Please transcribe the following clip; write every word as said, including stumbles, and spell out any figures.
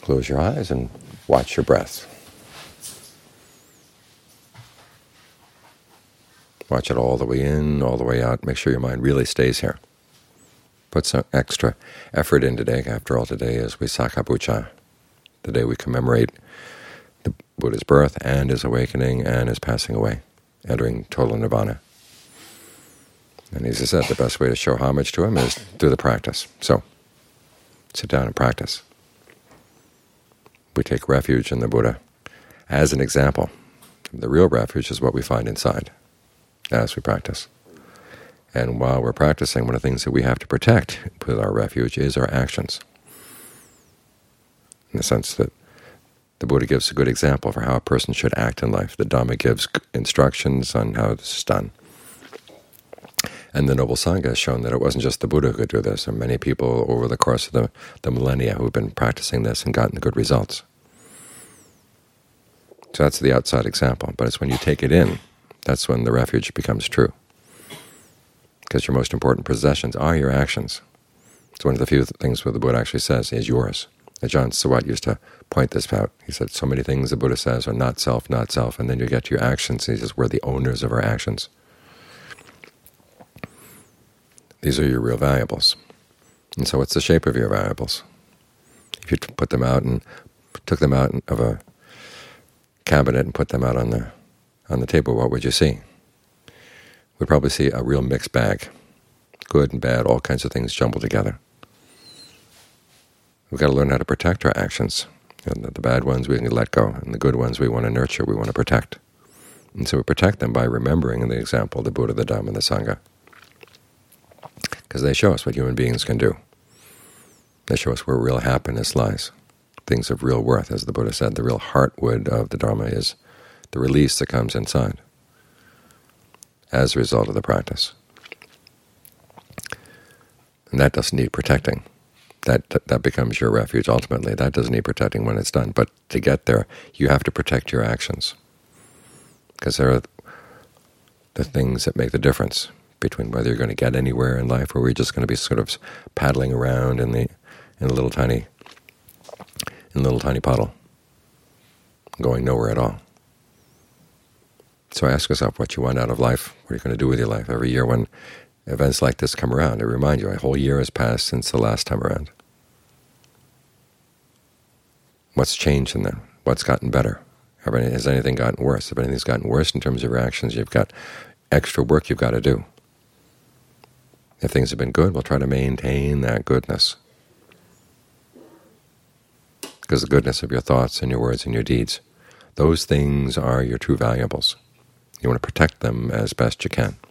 Close your eyes and watch your breath. Watch it all the way in, all the way out. Make sure your mind really stays here. Put some extra effort in today. After all, today is Visakha Buddha, the day we commemorate the Buddha's birth and his awakening and his passing away, entering total nirvana. And as I said, the best way to show homage to him is through the practice. So sit down and practice. We take refuge in the Buddha as an example. The real refuge is what we find inside as we practice. And while we're practicing, one of the things that we have to protect with our refuge is our actions, in the sense that the Buddha gives a good example for how a person should act in life. The Dhamma gives instructions on how this is done. And the Noble Sangha has shown that it wasn't just the Buddha who could do this. There are many people over the course of the, the millennia who have been practicing this and gotten good results. So that's the outside example. But it's when you take it in, that's when the refuge becomes true. Because your most important possessions are your actions. It's one of the few things where the Buddha actually says is yours. Ajahn Suwat used to point this out. He said so many things the Buddha says are not self, not self, and then you get to your actions, and he says we're the owners of our actions. These are your real valuables. And so what's the shape of your valuables? If you put them out and took them out of a cabinet and put them out on the on the table, what would you see? We'd probably see a real mixed bag, good and bad, all kinds of things jumbled together. We've got to learn how to protect our actions. And the bad ones we can let go, and the good ones we want to nurture, we want to protect. And so we protect them by remembering the example of the Buddha, the Dhamma, and the Sangha, because they show us what human beings can do. They show us where real happiness lies, things of real worth. As the Buddha said, the real heartwood of the Dharma is the release that comes inside as a result of the practice. And that doesn't need protecting. That, that that becomes your refuge ultimately. That doesn't need protecting when it's done. But to get there, you have to protect your actions, because they're the things that make the difference between whether you're going to get anywhere in life or we're just going to be sort of paddling around in the in a little tiny in a little tiny puddle, going nowhere at all. So ask yourself what you want out of life. What are you going to do with your life? Every year when events like this come around, they remind you a whole year has passed since the last time around. What's changed in them? What's gotten better? Has anything gotten worse? If anything's gotten worse in terms of your actions, you've got extra work you've got to do. If things have been good, we'll try to maintain that goodness, because the goodness of your thoughts and your words and your deeds, those things are your true valuables. You want to protect them as best you can.